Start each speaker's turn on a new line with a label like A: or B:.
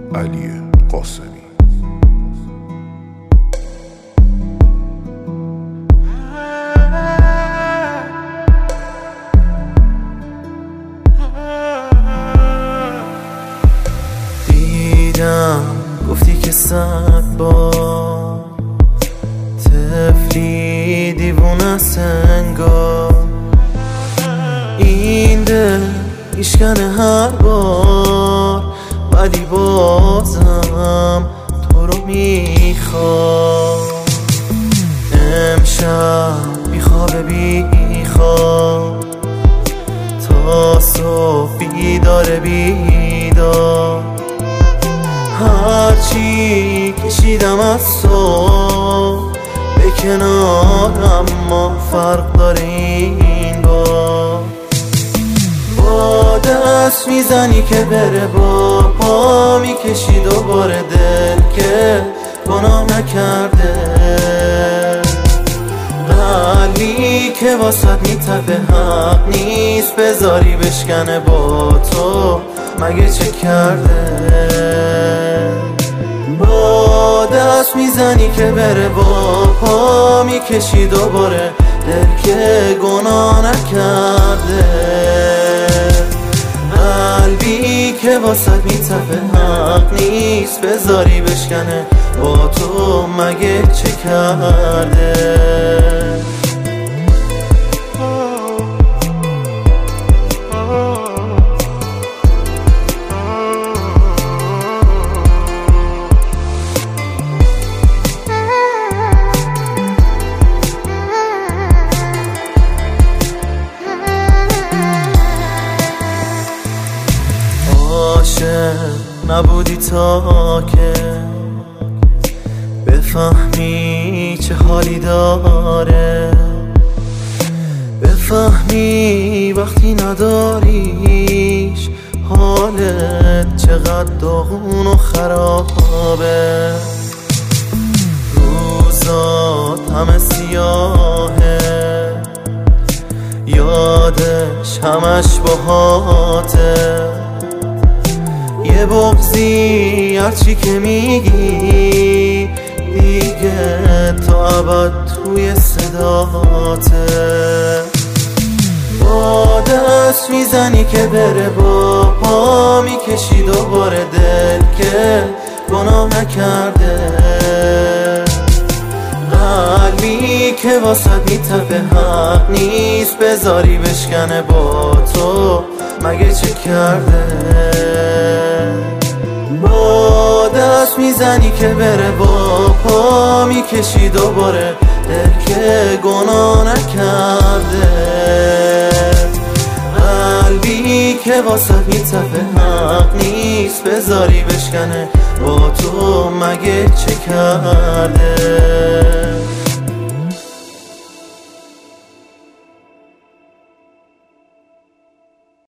A: علی قاسمی.
B: دیدم گفتی که 100 بار طفلی دیوونه است انگار، این دل ایشکنه هر بار، ولی بازم تو رو میخوام. امشب بیخوابه بیخواب تا صبح بیداره بیدار، هرچی کشیدم از صبح به کنار، اما فرق داره این با دست میزنی که بره، با پا میکشی دوباره دل که گناه نکرده، قلبی که واسط میتپه حق نیست بذاری بشکنه با تو، مگه چه کرده؟ با دست میزنی که بره، با پا میکشی دوباره دل که گناه نکرده، قلبی که واسط میتپه حق نیست بذاری بشکنه با تو، مگه چه کرده؟ نبودی تا که بفهمی چه حالی داره، بفهمی وقتی نداریش حالت چقدر داغون و خرابه، روزات همه سیاهه، یادش همش باهاته، یه بغضی هرچی که میگی دیگه تا ابد توی صداته، با دست میزنی که بره، با پا میکشی دوباره دل که گناه نکرده، قلبی که واسط میتپه حق نیست بذاری بشکنه با تو، مگه چه کرده؟ با دست میزنی که بره، با پا میکشی دوباره دل که گناه نکرده، قلبی که واسط میتپه حق نیست بذاری بشکنه با تو، مگه چه کرده؟